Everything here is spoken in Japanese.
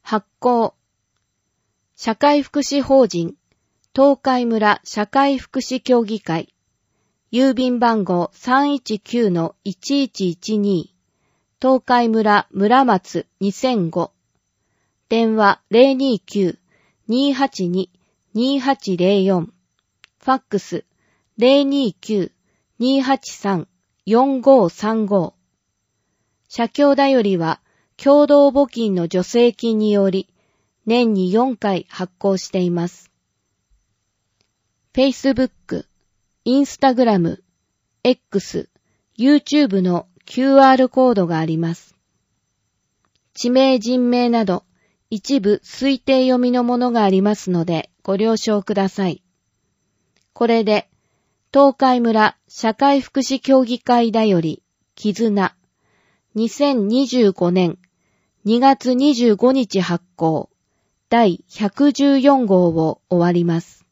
発行。社会福祉法人東海村社会福祉協議会。郵便番号 319-1112 東海村村松2005。電話 029-282-2804。ファックス 029-283-4535。社協だよりは共同募金の助成金により年に4回発行しています。Facebook、Instagram、X、YouTube の QR コードがあります。地名人名など一部推定読みのものがありますのでご了承ください。これで東海村社会福祉協議会だより絆2025年2月25日発行第114号を終わります。